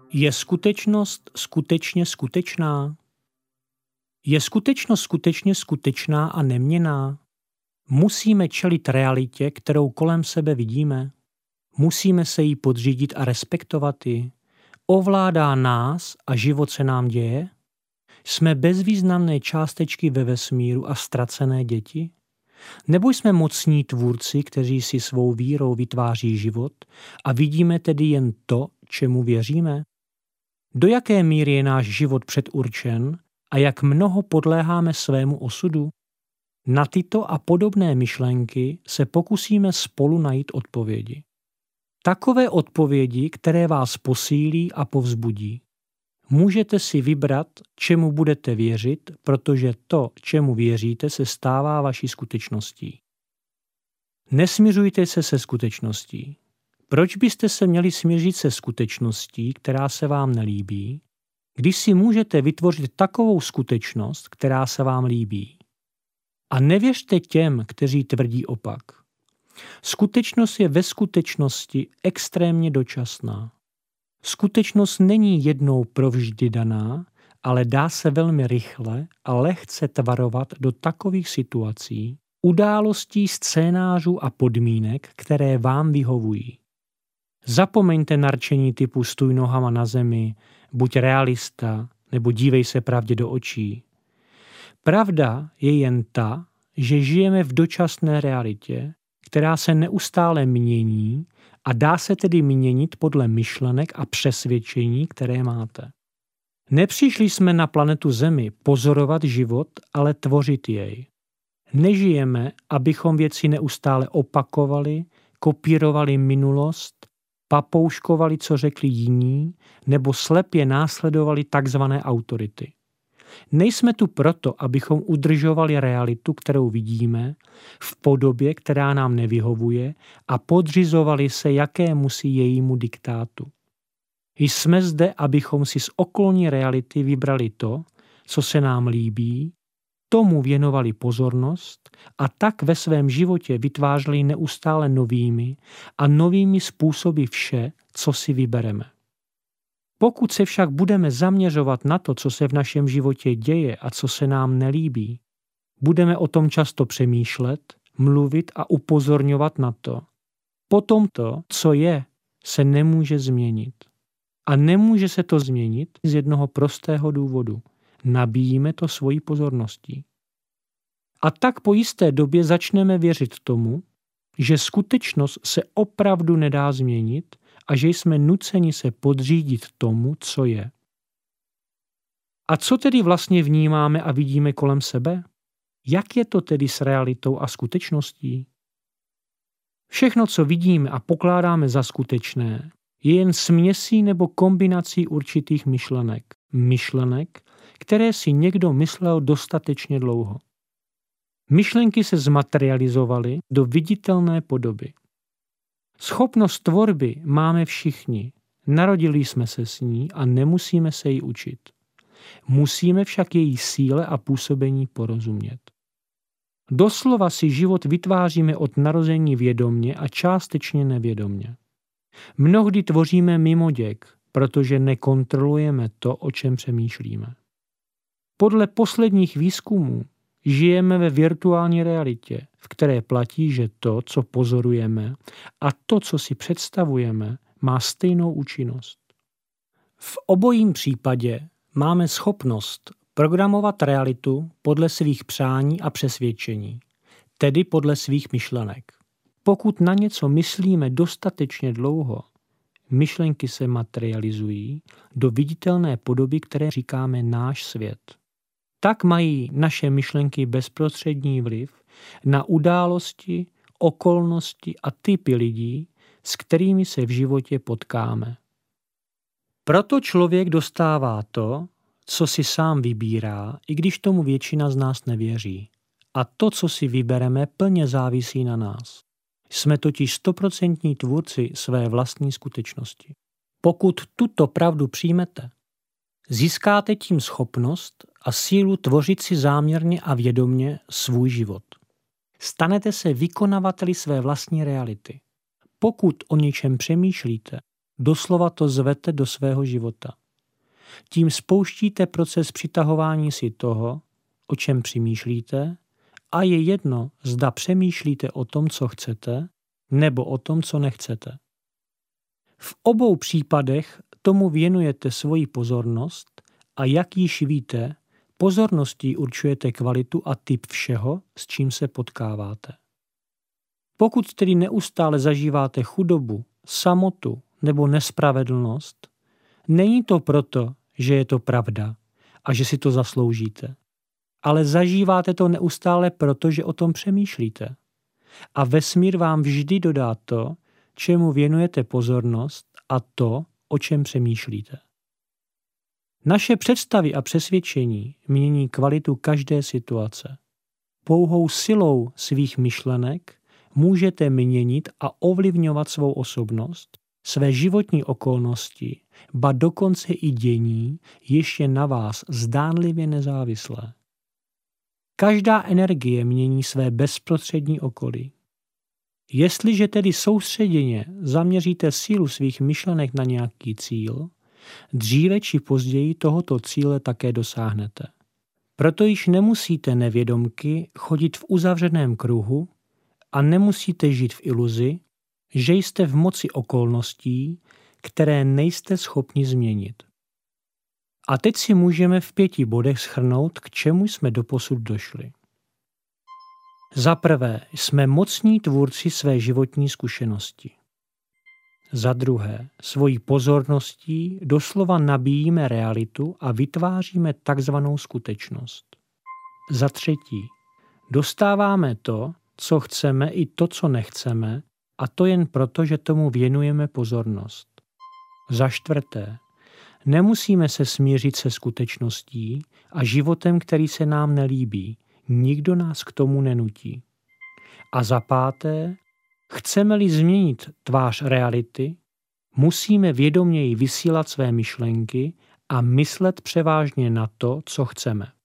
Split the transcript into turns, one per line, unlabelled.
Je skutečnost skutečně skutečná? Je skutečnost skutečně skutečná a neměnná? Musíme čelit realitě, kterou kolem sebe vidíme? Musíme se jí podřídit a respektovat ji? Ovládá nás a život se nám děje? Jsme bezvýznamné částečky ve vesmíru a ztracené děti? Nebo jsme mocní tvůrci, kteří si svou vírou vytváří život a vidíme tedy jen to, čemu věříme? Do jaké míry je náš život předurčen a jak mnoho podléháme svému osudu? Na tyto a podobné myšlenky se pokusíme spolu najít odpovědi. Takové odpovědi, které vás posílí a povzbudí. Můžete si vybrat, čemu budete věřit, protože to, čemu věříte, se stává vaší skutečností. Nesmiřujte se skutečností. Proč byste se měli smířit se skutečností, která se vám nelíbí, když si můžete vytvořit takovou skutečnost, která se vám líbí? A nevěřte těm, kteří tvrdí opak. Skutečnost je ve skutečnosti extrémně dočasná. Skutečnost není jednou provždy daná, ale dá se velmi rychle a lehce tvarovat do takových situací, událostí, scénářů a podmínek, které vám vyhovují. Zapomeňte na rčení typu stůj nohama na zemi, buď realista, nebo dívej se pravdě do očí. Pravda je jen ta, že žijeme v dočasné realitě, která se neustále mění a dá se tedy měnit podle myšlenek a přesvědčení, které máte. Nepřišli jsme na planetu Zemi pozorovat život, ale tvořit jej. Nežijeme, abychom věci neustále opakovali, kopírovali minulost, papouškovali, co řekli jiní, nebo slepě následovali takzvané autority. Nejsme tu proto, abychom udržovali realitu, kterou vidíme, v podobě, která nám nevyhovuje a podřizovali se jakémusi jejímu diktátu. Jsme zde, abychom si z okolní reality vybrali to, co se nám líbí, tomu věnovali pozornost a tak ve svém životě vytvářeli neustále novými způsoby vše, co si vybereme. Pokud se však budeme zaměřovat na to, co se v našem životě děje a co se nám nelíbí, budeme o tom často přemýšlet, mluvit a upozorňovat na to. Potom to, co je, se nemůže změnit. A nemůže se to změnit z jednoho prostého důvodu. Nabíjíme to svojí pozorností. A tak po jisté době začneme věřit tomu, že skutečnost se opravdu nedá změnit a že jsme nuceni se podřídit tomu, co je. A co tedy vlastně vnímáme a vidíme kolem sebe? Jak je to tedy s realitou a skutečností? Všechno, co vidíme a pokládáme za skutečné, je jen směsí nebo kombinací určitých myšlenek. Myšlenek, které si někdo myslel dostatečně dlouho. Myšlenky se zmaterializovaly do viditelné podoby. Schopnost tvorby máme všichni. Narodili jsme se s ní a nemusíme se jí učit. Musíme však její síle a působení porozumět. Doslova si život vytváříme od narození vědomně a částečně nevědomně. Mnohdy tvoříme mimoděk, protože nekontrolujeme to, o čem přemýšlíme. Podle posledních výzkumů žijeme ve virtuální realitě, v které platí, že to, co pozorujeme a to, co si představujeme, má stejnou účinnost. V obojím případě máme schopnost programovat realitu podle svých přání a přesvědčení, tedy podle svých myšlenek. Pokud na něco myslíme dostatečně dlouho, myšlenky se materializují do viditelné podoby, které říkáme náš svět. Tak mají naše myšlenky bezprostřední vliv na události, okolnosti a typy lidí, s kterými se v životě potkáme. Proto člověk dostává to, co si sám vybírá, i když tomu většina z nás nevěří. A to, co si vybereme, plně závisí na nás. Jsme totiž 100% tvůrci své vlastní skutečnosti. Pokud tuto pravdu přijmete, získáte tím schopnost a sílu tvořit si záměrně a vědomně svůj život. Stanete se vykonavateli své vlastní reality. Pokud o něčem přemýšlíte, Doslova to zvete do svého života. Tím spouštíte proces přitahování si toho, o čem přemýšlíte, a je jedno, zda přemýšlíte o tom, co chcete, nebo o tom, co nechcete. V obou případech tomu věnujete svoji pozornost a jak již víte, pozorností určujete kvalitu a typ všeho, s čím se potkáváte. Pokud tedy neustále zažíváte chudobu, samotu nebo nespravedlnost, není to proto, že je to pravda a že si to zasloužíte, ale zažíváte to neustále proto, že o tom přemýšlíte. A vesmír vám vždy dodá to, čemu věnujete pozornost a to, o čem přemýšlíte. Naše představy a přesvědčení mění kvalitu každé situace. Pouhou silou svých myšlenek můžete měnit a ovlivňovat svou osobnost, své životní okolnosti, ba dokonce i dění, jež je na vás zdánlivě nezávislé. Každá energie mění své bezprostřední okolí. Jestliže tedy soustředěně zaměříte sílu svých myšlenek na nějaký cíl, dříve či později tohoto cíle také dosáhnete. Proto již nemusíte nevědomky chodit v uzavřeném kruhu a nemusíte žít v iluzi, že jste v moci okolností, které nejste schopni změnit. A teď si můžeme v 5 bodech shrnout, k čemu jsme doposud došli. Za prvé, jsme mocní tvůrci své životní zkušenosti. Za druhé, svojí pozorností doslova nabíjíme realitu a vytváříme takzvanou skutečnost. Za třetí, dostáváme to, co chceme i to, co nechceme, a to jen proto, že tomu věnujeme pozornost. Za čtvrté, nemusíme se smířit se skutečností a životem, který se nám nelíbí. Nikdo nás k tomu nenutí. A za páté, chceme-li změnit tvář reality, musíme vědoměji vysílat své myšlenky a myslet převážně na to, co chceme.